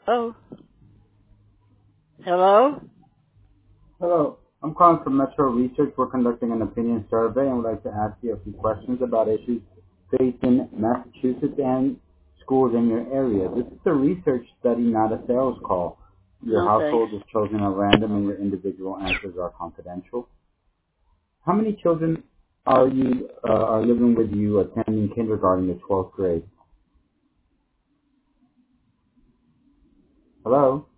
Oh, hello? Hello. I'm calling from Metro Research. We're conducting an opinion survey and would like to ask you a few questions about issues facing Massachusetts and schools in your area. This is a research study, not a sales call. Your Okay. household is chosen at random and your individual answers are confidential. How many children are living with you attending kindergarten to 12th grade? Hello?